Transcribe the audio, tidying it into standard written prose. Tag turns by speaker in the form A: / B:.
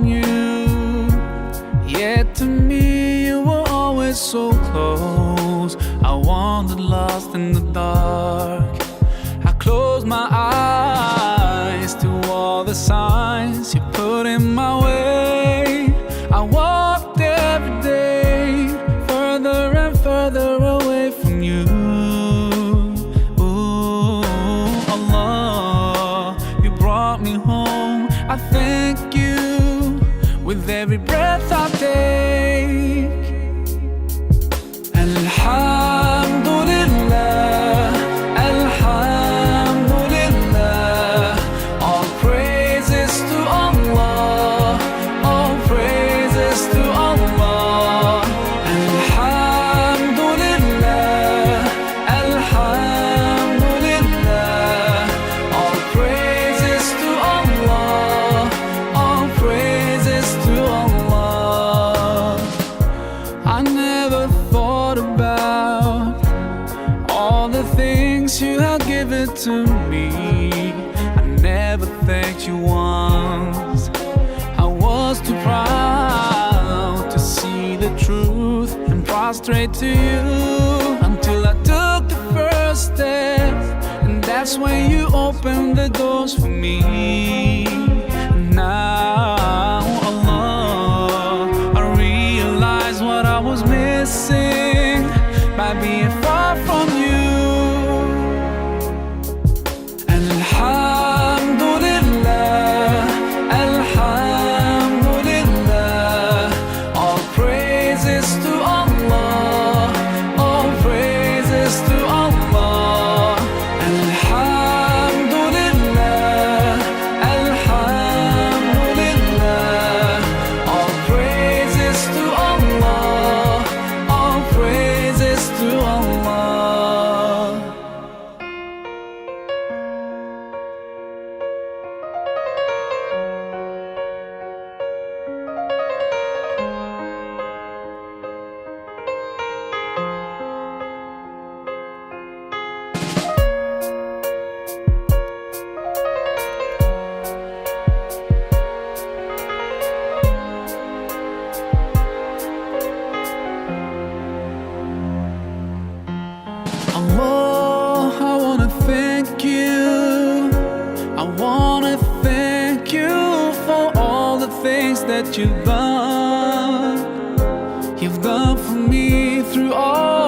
A: from you. Yet to me you were always so close. I wandered lost in the dark. I closed my eyes to all the signs you put in my way. I walked every day further and further away from you. Ooh, Allah, you brought me home. I thank you with every breath I take. Alhamdulillah, Alhamdulillah, all praises to Allah, all praises to Allah. Alhamdulillah, Alhamdulillah, all praises to Allah, all praises to Allah. I never thought about all the things you have given to me. I never thanked you once. I was too proud to see the truth and prostrate to you, until I took the first step, and that's when you opened the doors for me. Now, Allah, I realize what I was missing by being far from you. Alhamdulillah, Alhamdulillah, all praises to Allah, all praises to Allah. Alhamdulillah, Alhamdulillah, all praises to Allah, all praises to Allah. Allah, I wanna thank you. I wanna thank you for all the things that you've done. You've done for me through all